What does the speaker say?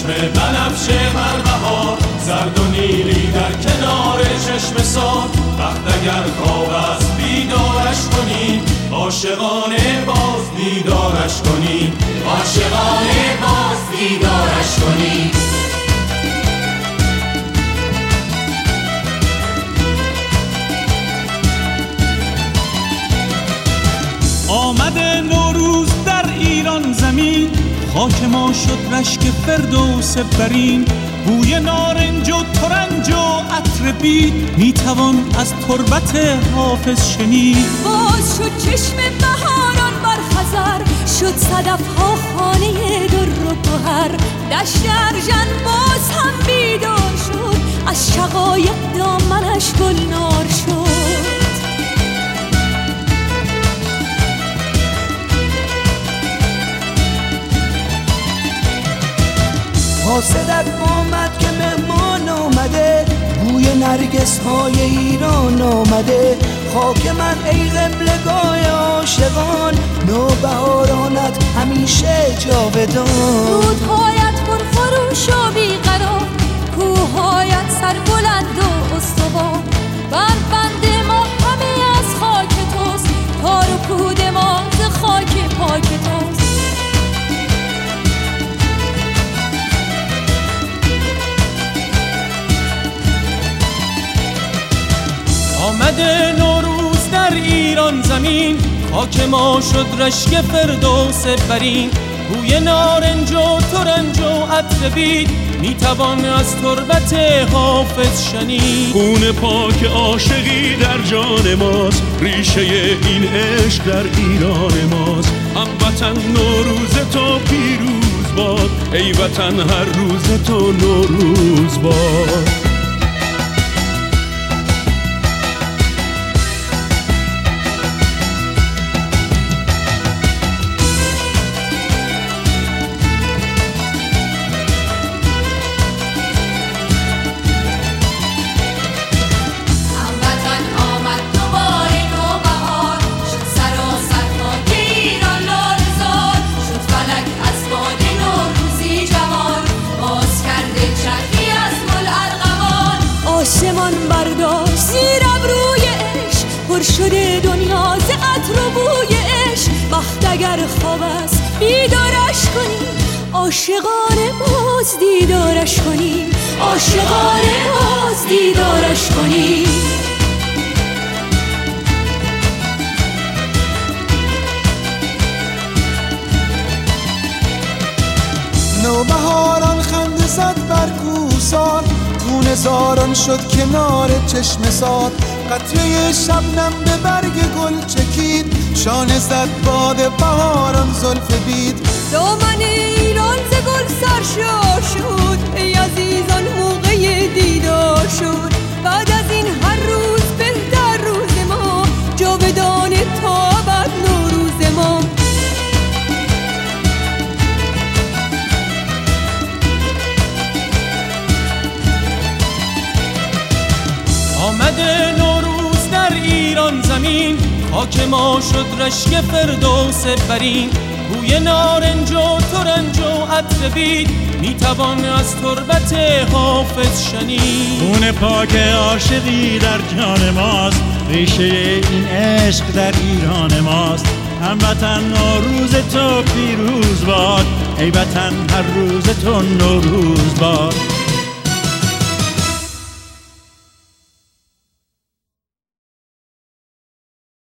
بنفشه بر بهار، زرد و نیلی در کنار چشم سار. وقت اگر خواب است بیدارش کنیم، عاشقانه باز بیدارش کنیم، عاشقانه باز بیدارش کنیم. آمده نوروز در ایران زمین، خاک ما شد رشک فردوس برین. بوی نارنج و ترنج و عطر بید، میتوان از تربت حافظ شنید. باز شد چشم بهاران بر خزر، شد صدف‌ها خانه در و گوهر. دشت ارژن باز هم بیدار شد، از شقایق دامنش گلنار شد. حاسدت آمد که مهمان آمده، بوی نرگس های ایران آمده. خاک من ای قبلگاه عاشقان، نوبهارانت همیشه جاودان. رودهایت پرخروش و بیقرار، کوههایت سربلند و استوار. بند ما همه از خاک توست، تار و پود ما ز خاک پاک توست. آمده نوروز در ایران زمین، خاک ما شد رشک فردوس برین. بوی نارنج و ترنج و عطر بید، میتوان از تربت حافظ شنید. خون پاک عاشقی در جان ماست، ریشه این عشق در ایران ماست. هموطن نوروز تو پیروز باد، ای وطن هر روز تو نوروز باد. آسمان برداشت زیر ابروی عشق، پر شده دنیا ز عطر و بوی عشق. وقت اگر خواب است بیدارش کنیم، عاشقانه باز دیدارش کنیم، عاشقانه باز دیدارش کنیم. نوبهاران خنده زد بر کوهسار، خون زاران شد کنار چشم سار. قطره شبنم به برگ گل چکید، شانه زد باد بهاران زلف بید. دامن ایران ز گل سرشار شد، ای عزیزان موقع دیدار شد. بعد از این هر روز بهتر روز ما، جاودانه تا ابد نوروز ما. آمده نوروز در ایران زمین، خاک ما شد رشک فردوس برین. بوی نارنج و ترنج و عطر بید، میتوان از تربت حافظ شنید. خون پاک عاشقی در جان ماست، ریشه این عشق در ایران ماست. هموطن نوروز تو پیروز باد، ای وطن هر روز تو نوروز باد.